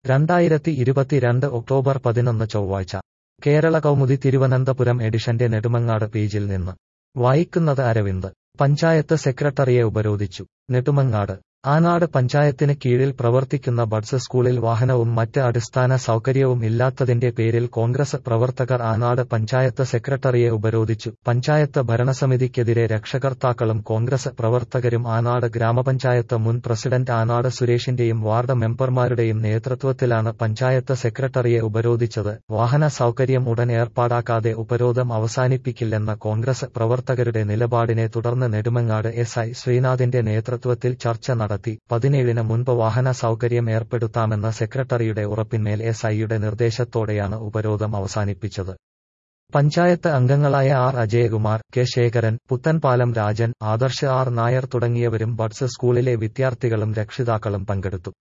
2022 October 11 ചൊവ്വാഴ്ച കേരള കൗമുദി തിരുവനന്തപുരം എഡിഷന്റെ നെടുമങ്ങാട് പേജിൽ നിന്ന് വായിക്കുന്നത് അരവിന്ദ്. പഞ്ചായത്ത് സെക്രട്ടറിയെ ഉപരോധിച്ചു. നെടുമങ്ങാട് ആനാട് പഞ്ചായത്തിന് കീഴിൽ പ്രവർത്തിക്കുന്ന ബഡ്സ് സ്കൂളിൽ വാഹനവും മറ്റ് അടിസ്ഥാന സൗകര്യവും ഇല്ലാത്തതിന്റെ പേരിൽ കോൺഗ്രസ് പ്രവർത്തകർ ആനാട് പഞ്ചായത്ത് സെക്രട്ടറിയെ ഉപരോധിച്ചു. പഞ്ചായത്ത് ഭരണസമിതിക്കെതിരെ രക്ഷകർത്താക്കളും കോൺഗ്രസ് പ്രവർത്തകരും ആനാട് ഗ്രാമപഞ്ചായത്ത് മുൻ പ്രസിഡന്റ് ആനാട് സുരേഷിന്റെയും വാർഡ് മെമ്പർമാരുടെയും നേതൃത്വത്തിലാണ് പഞ്ചായത്ത് സെക്രട്ടറിയെ ഉപരോധിച്ചത്. വാഹന സൗകര്യം ഉടൻ ഏർപ്പാടാക്കാതെ ഉപരോധം അവസാനിപ്പിക്കില്ലെന്ന കോൺഗ്രസ് പ്രവർത്തകരുടെ നിലപാടിനെ തുടർന്ന് നെടുമങ്ങാട് എസ്.ഐ ശ്രീനാഥിന്റെ നേതൃത്വത്തിൽ ചർച്ച നടത്തി. 17-ന് മുൻപ് വാഹന സൗകര്യം ഏർപ്പെടുത്താമെന്ന സെക്രട്ടറിയുടെ ഉറപ്പിന്മേൽ എസ്.ഐയുടെ നിർദ്ദേശത്തോടെയാണ് ഉപരോധം അവസാനിപ്പിച്ചത്. പഞ്ചായത്ത് അംഗങ്ങളായ R Ajayakumar, K Sekharan, Puthanpalam Rajan, Adarsh R Nair തുടങ്ങിയവരും ബഡ്സ് സ്കൂളിലെ വിദ്യാർത്ഥികളും രക്ഷിതാക്കളും പങ്കെടുത്തു.